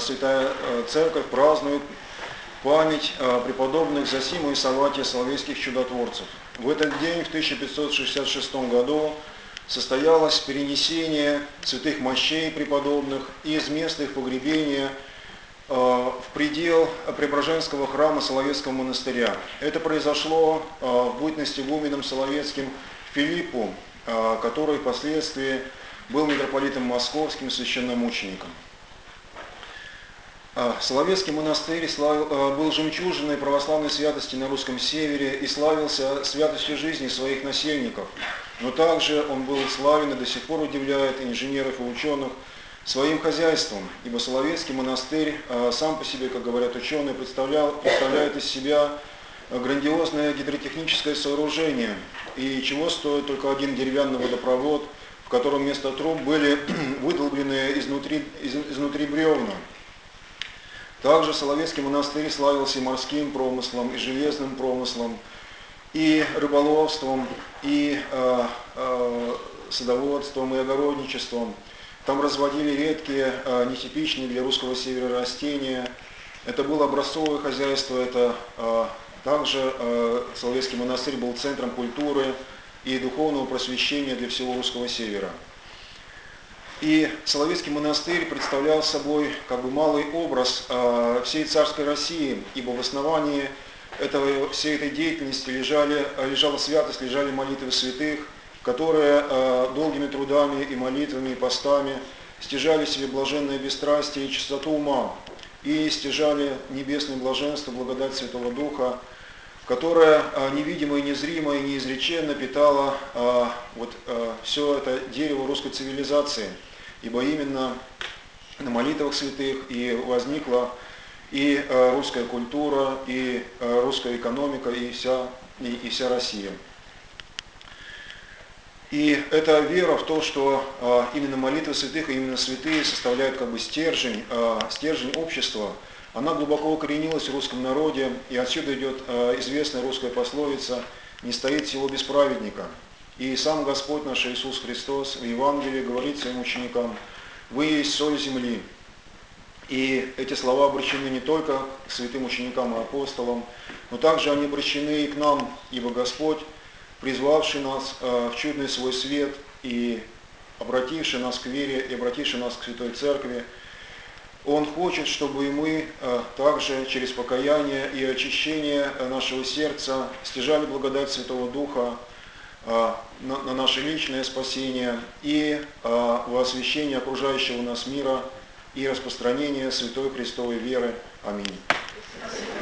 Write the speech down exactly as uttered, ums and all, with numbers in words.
Святая Церковь празднует память преподобных Зосимы и Савватия Соловецких чудотворцев. В этот день, в тысяча пятьсот шестьдесят шестом году, состоялось перенесение святых мощей преподобных из места их погребения в предел Преображенского храма Соловецкого монастыря. Это произошло в бытности игуменом Соловецким Филиппу, который впоследствии был митрополитом московским, священномучеником. Соловецкий монастырь был жемчужиной православной святости на русском севере и славился святостью жизни своих насельников. Но также он был славен и до сих пор удивляет инженеров и ученых своим хозяйством, ибо Соловецкий монастырь сам по себе, как говорят ученые, представлял, представляет из себя грандиозное гидротехническое сооружение, и чего стоит только один деревянный водопровод, в котором вместо труб были выдолблены изнутри, из, изнутри бревна. Также Соловецкий монастырь славился и морским промыслом, и железным промыслом, и рыболовством, и э, э, садоводством, и огородничеством. Там разводили редкие, э, нетипичные для русского севера растения. Это было образцовое хозяйство, это э, также э, Соловецкий монастырь был центром культуры и духовного просвещения для всего русского севера. И Соловецкий монастырь представлял собой как бы малый образ э, всей царской России, ибо в основании этого, всей этой деятельности лежали, лежала святость, лежали молитвы святых, которые э, долгими трудами и молитвами, и постами стяжали себе блаженное бесстрастие и чистоту ума, и стяжали небесное блаженство, благодать Святого Духа, которая э, невидимо и незримо и неизреченно питала э, вот, э, все это дерево русской цивилизации. Ибо именно на молитвах святых и возникла и э, русская культура, и э, русская экономика, и вся, и, и вся Россия. И эта вера в то, что э, именно молитвы святых и именно святые составляют как бы стержень, э, стержень общества, она глубоко укоренилась в русском народе, и отсюда идет э, известная русская пословица «Не стоит село без праведника». И сам Господь наш Иисус Христос в Евангелии говорит своим ученикам: «Вы есть соль земли». И эти слова обращены не только к святым ученикам и апостолам, но также они обращены и к нам, ибо Господь, призвавший нас в чудный свой свет и обративший нас к вере, и обративший нас к Святой Церкви, Он хочет, чтобы и мы также через покаяние и очищение нашего сердца стяжали благодать Святого Духа на, на наше личное спасение и а, во освящение окружающего нас мира и распространение Святой Христовой веры. Аминь.